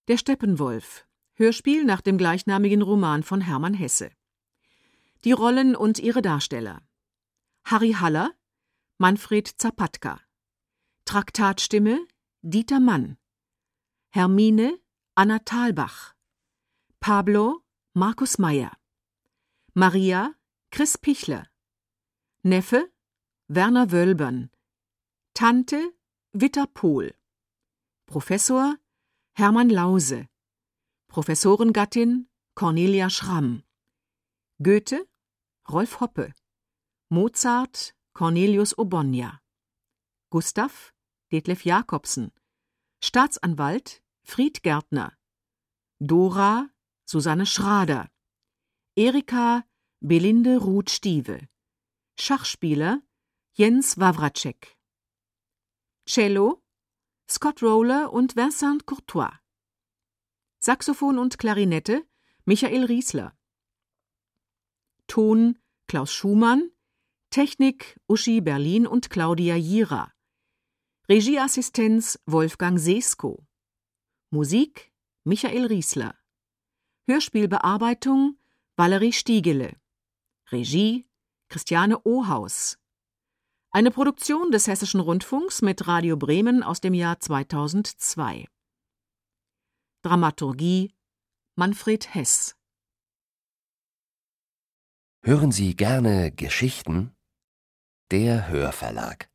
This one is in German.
Der Steppenwolf, Hörspiel nach dem gleichnamigen Roman von Hermann Hesse. Die Rollen und ihre Darsteller: Harry Haller, Manfred Zapatka. Traktatstimme Dieter Mann. Hermine Anna Thalbach. Pablo Markus Meyer. Maria Chris Pichler. Neffe Werner Wölbern. Tante Witter Pohl. Professor Hermann Lause. Professorengattin Cornelia Schramm. Goethe Rolf Hoppe. Mozart Cornelius Obonya. Gustav Detlef Jacobsen. Staatsanwalt Fried Gärtner. Dora Susanne Schrader. Erika Belinde Ruth-Stieve. Schachspieler Jens Wawracek. Cello Scott Roller und Vincent Courtois. Saxophon und Klarinette Michael Riesler. Ton Klaus Schumann. Technik Uschi Berlin und Claudia Jira. Regieassistenz Wolfgang Sesko. Musik Michael Riesler. Hörspielbearbeitung Valerie Stiegele. Regie Christiane Ohaus. Eine Produktion des Hessischen Rundfunks mit Radio Bremen aus dem Jahr 2002. Dramaturgie Manfred Hess. Hören Sie gerne Geschichten? Der Hörverlag.